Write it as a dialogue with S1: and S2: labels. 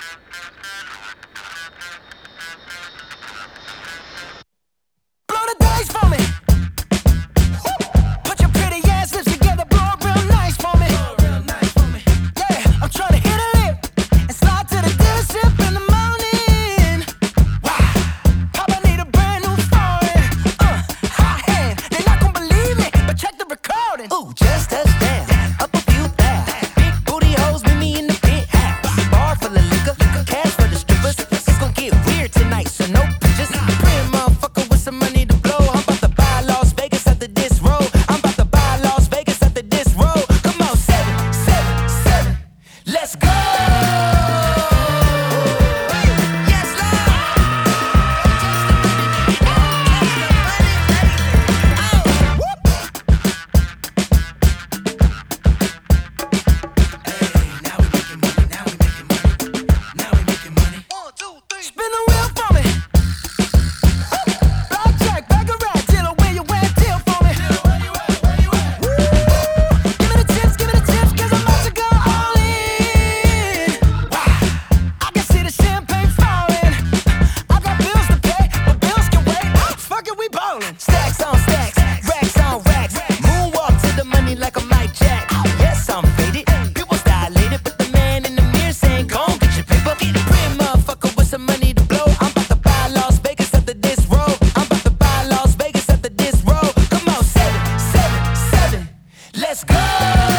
S1: Blow the dice for me. Put your pretty ass lips together, blow it real nice for me. Yeah, I'm trying to hit a lick and slide to the dealership in the morning. Wow, Papa need a brand new foreign. Hot hand, they're not gonna believe me, but check the recording. Ooh, just touched down, up a few thou. Big booty hoes meet me in the penthouse. Bar full of liquor, cash for the strippers. It's gonna get weird tonight, so no pictures. Pretty motherfucker with some money to blow. I'm about to buy Las Vegas after this roll. I'm about to buy Las Vegas after this roll. Come on, 777, let's go. Yes, spin the wheel for me. Blackjack, baccarat, dealer, where you at? Deal for me. Give me the tips, 'cause I'm about to go all in. Wow, I can see the champagne falling. I got bills to pay, but bills can wait. Fuck it, we ballin'. Stacks on stacks, racks on racks. Moonwalk to the money like a Mike Jack. Yes, I'm faded, pupils dilated, but the man in the mirror saying, "Go on, get your paper." Get a pretty motherfucker with some money to blow. I'm about to buy Las Vegas after this roll. I'm about to buy Las Vegas after this roll. Come on, 777, let's go.